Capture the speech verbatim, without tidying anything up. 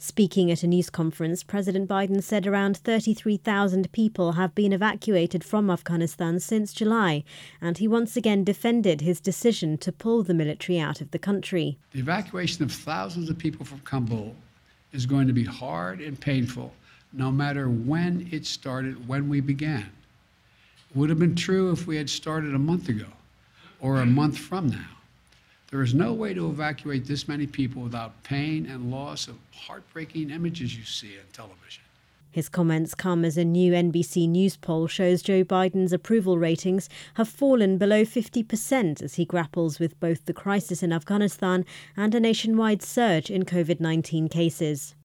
Speaking at a news conference, President Biden said around thirty-three thousand people have been evacuated from Afghanistan since July, and he once again defended his decision to pull the military out of the country. The evacuation of thousands of people from Kabul is going to be hard and painful, no matter when it started, when we began. It would have been true if we had started a month ago or a month from now. There is no way to evacuate this many people without pain and loss of heartbreaking images you see on television. His comments come as a new N B C News poll shows Joe Biden's approval ratings have fallen below fifty percent as he grapples with both the crisis in Afghanistan and a nationwide surge in COVID nineteen cases.